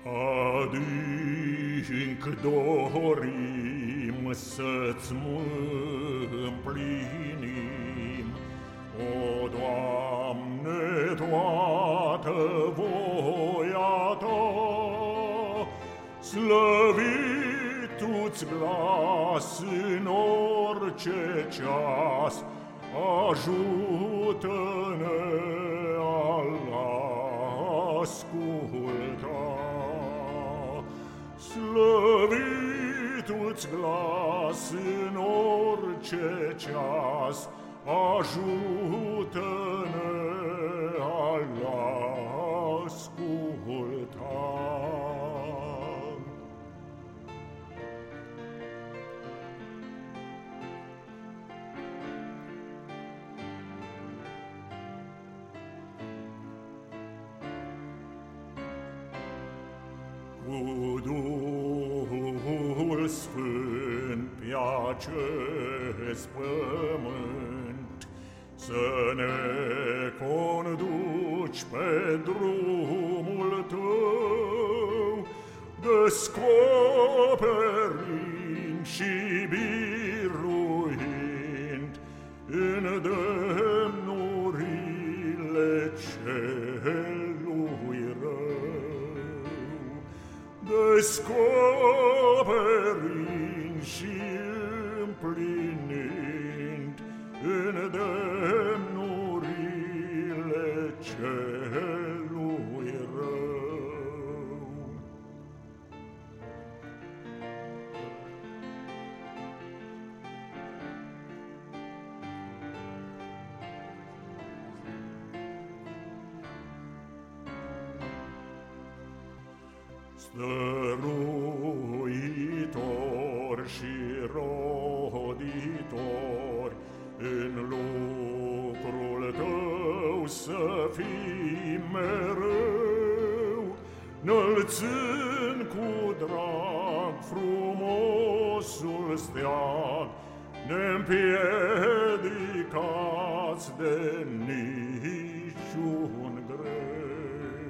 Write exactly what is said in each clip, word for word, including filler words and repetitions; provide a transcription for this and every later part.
Adânc dorim să-ți împlinim, O, Doamne, toată voia Ta. Slăvit Tu-ți glas în orice ceas, ajută-ne a-L asculta. Slăvit Tu-ți glas în orice ceas, ajută-ne a-L asculta. Cu Duhul Sfânt pe acest pământ să ne conduci pe drumul Tău, descoperind și biruind îndemnurile celui rău. Descoperind și împlinind îndemnurile celui rău. Stăruitor și roditor, în lucrul Tău să fii mereu, înălțând cu drag frumosul steag, neîmpiedicați de niciun greu.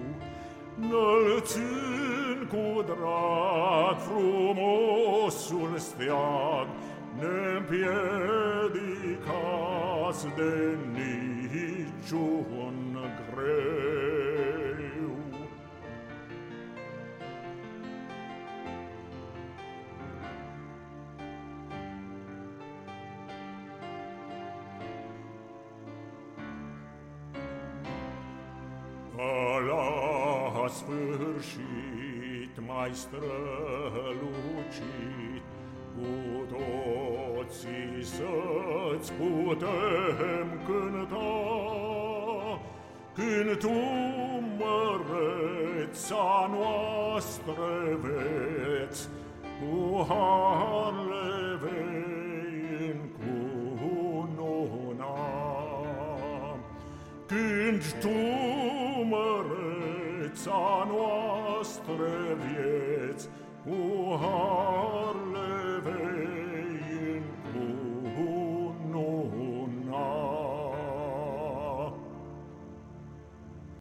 Înălțând cu drag frumosul steag, neîmpiedicați de niciun greu. A la sfârșit mai strălucit, cu toții să-ți putem cânta, când Tu, măreța noastră, veți cu har le vei încununa. Când Tu, măreța noastră, vieți cu har le vei